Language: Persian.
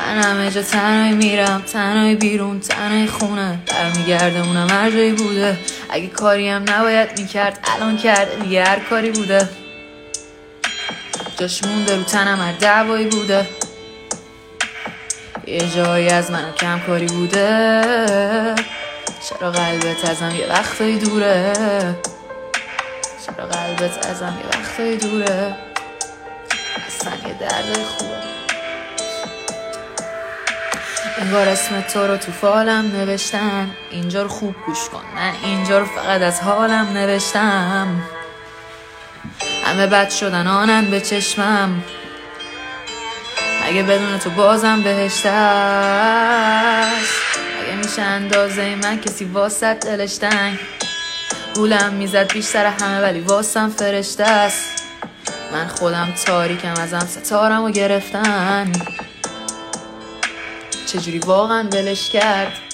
من همه جا تنهایی میرم، تنهایی بیرون، تنهایی خونه، برمیگردمونم هر جایی بوده. اگه کاری هم نباید میکرد الان کرده دیگه، هر کاری بوده جاش مونده رو تنم، هر دعوایی بوده. یه جایی از منو کم کاری بوده. چرا قلبت ازم یه وقتایی دوره؟ چرا قلبت ازم یه وقتایی دوره؟ اصلا یه درد خوبه. انگار اسم تو رو تو فالم نوشتم. اینجا رو خوب گوش کن، من اینجا رو فقط از حالم نوشتم. همه بد شدن آنن به چشمم، مگه بدون تو بازم بهشت است؟ مگه میشه اندازه من کسی واسط دلش تنگ؟ گولم میزد بیشتر همه ولی واسم فرشته است. من خودم تاریکم، ازم ستارمو گرفتن. چجوری واقعا ولش کرد؟